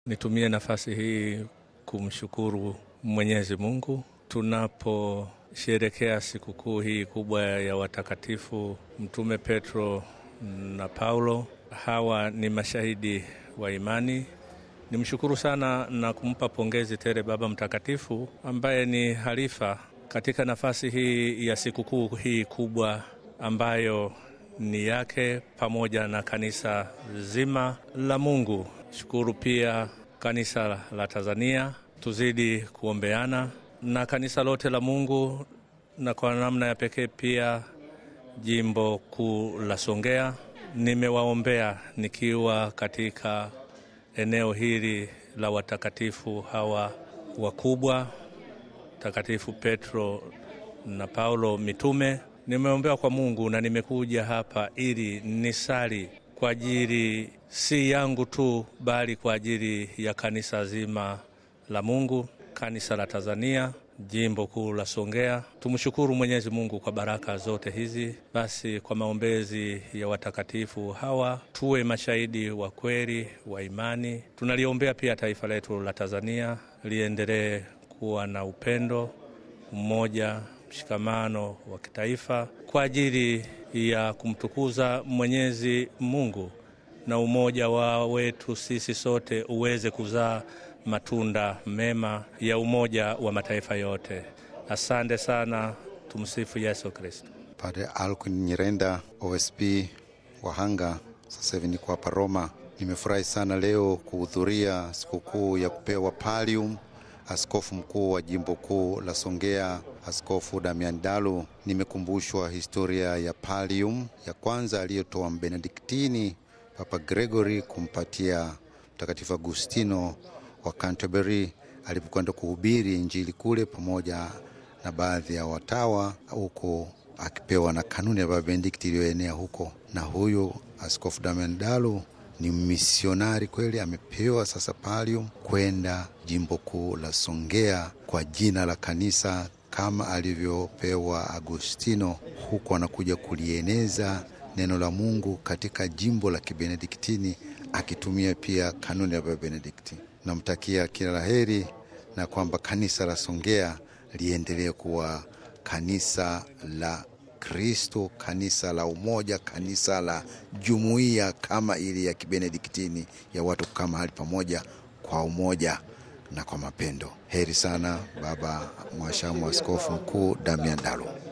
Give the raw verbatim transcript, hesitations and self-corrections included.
Nitumie nafasi hii kumshukuru Mwenyezi Mungu tunaposherehekea sikukuu hii kubwa ya watakatifu Mtume Petro na Paulo. Hawa ni mashahidi wa imani. Nimshukuru sana na kumpa pongezi tele Baba Mtakatifu ambaye ni halifa katika nafasi hii ya sikukuu hii kubwa ambayo ni yake pamoja na kanisa zima la Mungu. Shukuru pia kanisa la Tanzania, tuzidi kuombeana na kanisa lote la Mungu, na kwa namna ya pekee pia jimbo kuu la Songea. Nimewaombea nikiwa katika eneo hili la watakatifu hawa wakubwa, takatifu Petro na Paulo mitume. Nimeombea kwa Mungu na nimekuja hapa ili nisali kwa ajili si yangu tu, bali kwa ajili ya kanisa zima la Mungu, kanisa la Tanzania, jimbo kuu la Songea. Tumshukuru Mwenyezi Mungu kwa baraka zote hizi. Basi kwa maombezi ya watakatifu hawa tuwe mashahidi wa kweli wa imani. Tunaliombea pia taifa letu la Tanzania liendelee kuwa na upendo, umoja, mshikamano wa kitaifa kwa ajili ya kumtukuza Mwenyezi Mungu, na umoja wa wetu sisi sote uweze kuzaa matunda mema ya umoja wa mataifa yote. Asante sana. Tumsifu Yesu Kristo. Padre Alkwin Nyirenda, O S P Wahanga, sasa hivi niko hapa Roma. Nimefurahi sana leo kuhudhuria sikukuu ya kupewa pallium askofu mkuu wa jimbo kuu la Songea, Askofu Damian Dalu. Nimekumbushwa historia ya pallium ya kwanza aliyotoa Benediktini Papa Gregory kumpatia Mtakatifu Agustino wa Canterbury alipokwenda kuhubiri Injili kule pamoja na baadhi ya watawa huko, akipewa na kanuni ya Baba Benedikti iliyoenea huko. Na huyo Askofu Damian Dalu ni misionari kweli, amepewa sasa pallium kwenda jimbo kuu la Songea kwa jina la kanisa kama alivyopewa Agustino. Huko anakuja kulieneza neno la Mungu katika jimbo la Kibenediktini akitumia pia kanuni ya Baba Benedikti. Namtakia kila laheri na kwamba kanisa la Songea liendelee kuwa kanisa la Kristo, kanisa la umoja, kanisa la jumuiya kama ile ya Kibenediktini ya watu kama hali pamoja kwa umoja na kwa mapendo. Heri sana Baba Mwashamu Askofu Mkuu Damian Dalu.